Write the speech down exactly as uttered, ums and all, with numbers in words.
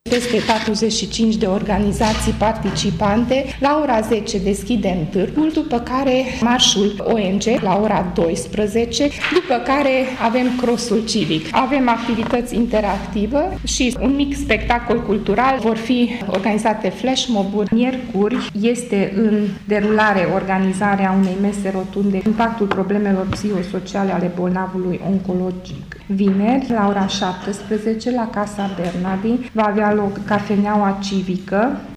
Peste patruzeci și cinci de organizații participante. La ora zece deschidem târgul, după care marșul O N G la ora douăsprezece, după care avem crossul civic. Avem activități interactive și un mic spectacol cultural. Vor fi organizate flash mob-uri. Miercuri este în derulare organizarea unei mese rotunde impactul problemelor psihosociale ale bolnavului oncologic. Vineri, la ora șaptesprezece, la Casa Bernardi, va avea loc cafeneaua civică